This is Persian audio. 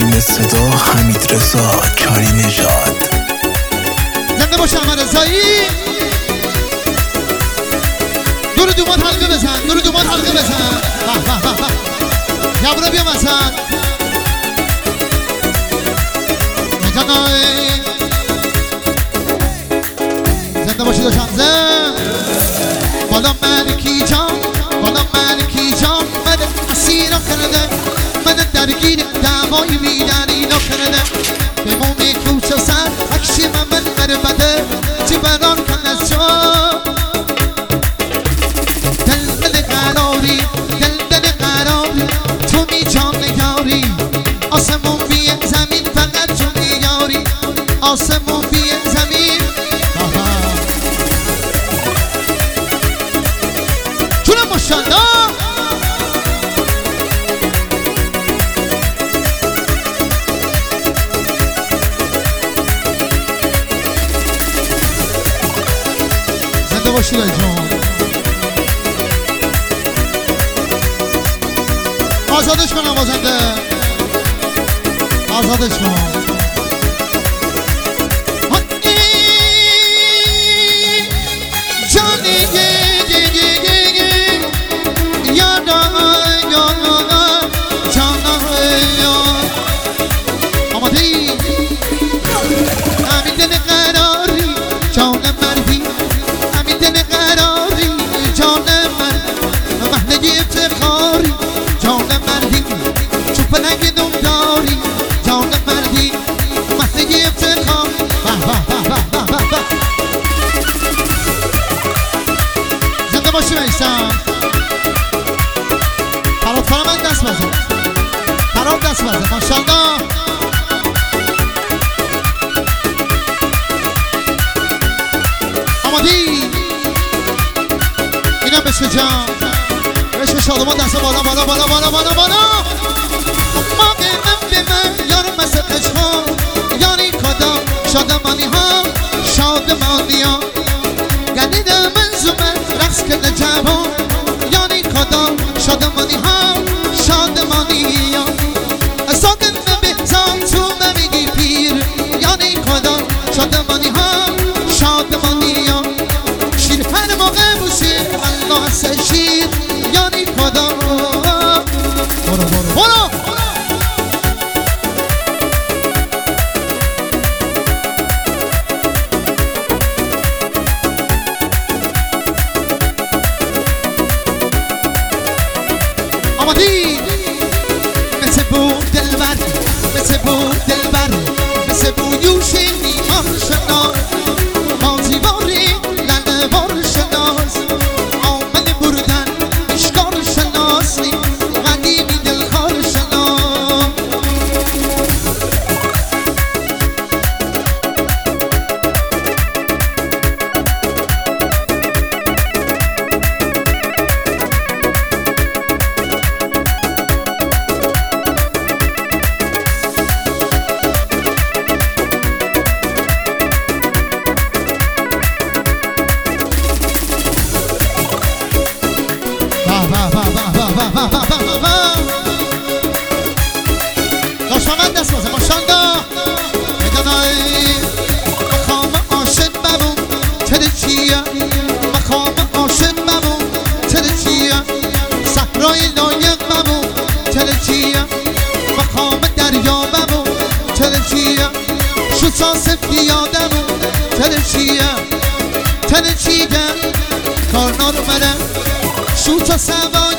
تیم صدا حمیدرضا چاری نژاد. زنده باش احمد رضایی. دور دومان حلقه بزن، دور دومان حلقه بزن. جبرا بیا مثلا زنده باشی دو شمزه. بالا ملکی جان، بالا ملکی جان مده اسیرا کرده، مده درگیر دعوای میدنی نکرده. به مومی کوچه سر اکشی من بربده چی بران کن از جا. دل قراری، دل قراری تو می جان نگاری. آسمون بیه زمین فقط تو میاری. آسمون بیه زمین جونم ماشالله. زنده باشی رای جان. آزادش کنم بازنده، آزادش کنم. باشی میسم فراد فرامن دست بزن، فراد دست بزن ماشالله. آمادی اینم بشه جان، بشه شادمان. دست بالا بالا بالا بالا بالا بالا. ما به من یار مسقش ها یاری کدام شادمانی ها، شادمانی ها گردید منظومه رقص کرده جوان. یعنی کدام شادمانی ها، شادمانی ها ساکن بهزان تو نمیگی پیر. یعنی کدام شادمانی ها، شادمانی ها شیر هر موقع بوسی الله سه شیر. یعنی کدام برو برو برو. آمادی مثل بود دلبر، مثل بود دلبر، مثل بود یوشی میمار شناس. بازیواری لنبار شناس، آمد بردن اشکار شناسی قدیمی دلخار شناس. داشتم دست بازه ماشالله. مقام عاشق ببون تره چیه، مقام عاشق ببون تره چیه. صحرای لایق ببون تره چیه، مقام دریا ببون تره چیه. شوچا سفیادمون تره چیه، تره چیه کارنار منم شوچا سوار